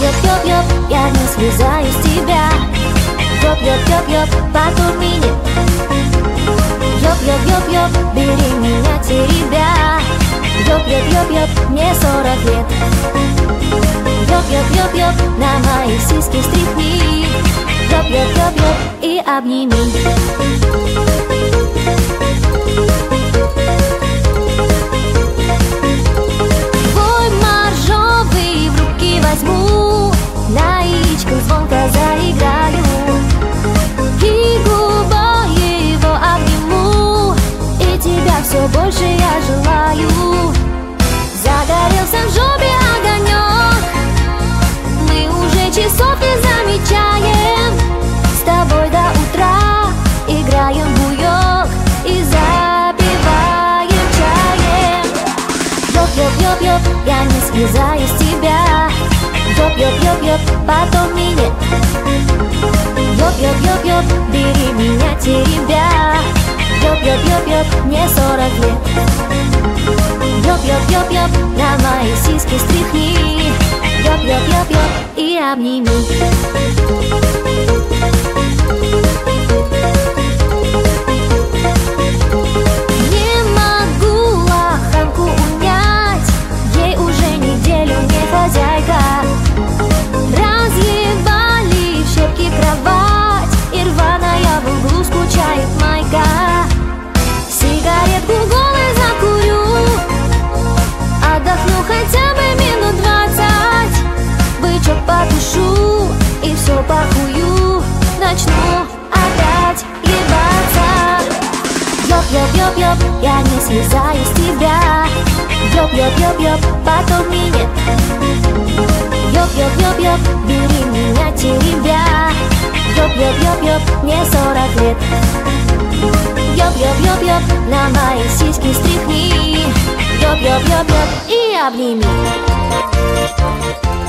Ёп-ёп-ёп-ёп, я не слезаю с тебя. Ёп-ёп-ёп-ёп, потом меня. Ёп-ёп-ёп-ёп, бери меня, теребя. Ёп-ёп-ёп-ёп, мне 40 лет. Ёп-ёп-ёп-ёп, на мои сиськи стряхни. Ёп-ёп-ёп-ёп и обними. Твой моржовый в руки возьму, на яичках звонко заиграю. И губой его обниму, и тебя все больше я желаю. Загорелся в жопе огонек, мы уже часов не замечаем. С тобой до утра играем в буёк и запиваем чаем. Ёп-ёп-ёп-ёп, я не слезаю с тебя. Ёп-ёп-ёп-ёп, потом меня. Ёп-ёп-ёп-ёп, бери меня, теребя. Ёп-ёп-ёп-ёп, мне 40 лет. Ёп-ёп-ёп-ёп, на мои сиськи стряхни. Ёп-ёп-ёп-ёп и обними. Не могу лоханку унять, ей уже неделю не хозяйка. Разъебали в щепки кровать, и рваная в углу скучает майка. Сигаретку голой закурю, отдохну хотя бы минут 20. Бычок потушу, и все похую, начну опять ебаться. Ёп-ёп-ёп-ёп, я не слезаю с тебя. Ёп-ёп-ёп-ёп, потом меня. Ёп-ёп-ёп-ёп, бери меня, теребя. Ёп-ёп-ёп-ёп, мне 40 лет. Ёп-ёп-ёп-ёп, на мои сиськи стряхни. Ёп-ёп-ёп-ёп и обними.